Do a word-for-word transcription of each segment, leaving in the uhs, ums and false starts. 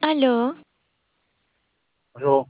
Aló, Aló,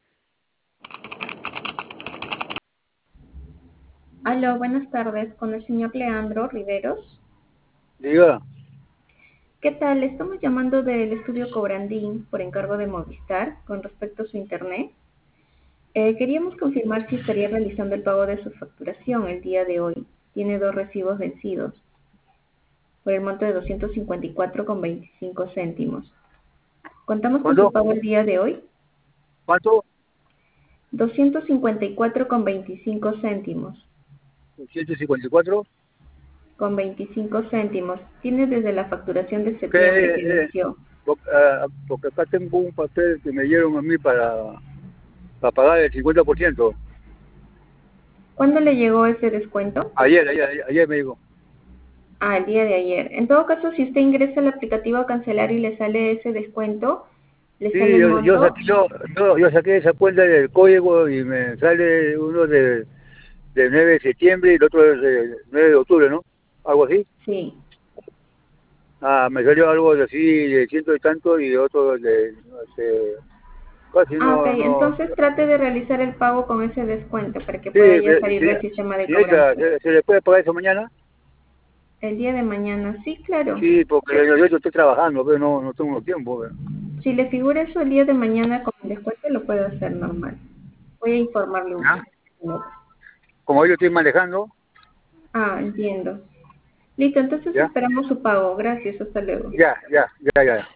Aló, buenas tardes, con el señor Leandro Riveros. diga, ¿Qué tal? Estamos llamando del estudio Cobrandín por encargo de Movistar con respecto a su internet. Eh, queríamos confirmar si estaría realizando el pago de su facturación el día de hoy. Tiene dos recibos vencidos por el monto de doscientos cincuenta y cuatro con veinticinco céntimos. ¿Contamos con su ¿cuánto? pago el día de hoy? ¿Cuánto? doscientos cincuenta y cuatro con veinticinco céntimos. ciento cincuenta y cuatro. Con veinticinco céntimos. Tiene desde la facturación de ¿Qué? septiembre que Eh, eh, venció. po- ah, porque acá tengo un papel que me dieron a mí para, para pagar el cincuenta por ciento. ¿Cuándo le llegó ese descuento? Ayer, ayer, ayer, ayer me dijo. Ah, el día de ayer. En todo caso, si usted ingresa al aplicativo a cancelar y le sale ese descuento, le sale Sí, el yo, yo, monto. saqué, yo, yo, yo saqué esa cuenta del código y me sale uno de, de nueve de septiembre y el otro es de nueve de octubre, ¿no? Algo así. Sí. Ah, me salió algo de así de ciento y tanto y otro de, no sé, casi Ah, ok. no, no. Entonces trate de realizar el pago con ese descuento para que Sí, pueda ya me- salir sí, del sistema de señorita, cobranza. ¿se, se le puede pagar eso mañana? El día de mañana, sí, claro. Sí, porque yo, yo estoy trabajando, pero no, no tengo tiempo. Pero. Si le figura eso el día de mañana con el descuento, lo puede hacer normal. Voy a informarle un ¿Ya? minuto. Como yo estoy manejando, Ah, entiendo. Listo, entonces ¿ya? esperamos su pago. Gracias, hasta luego. Ya, ya, ya, ya.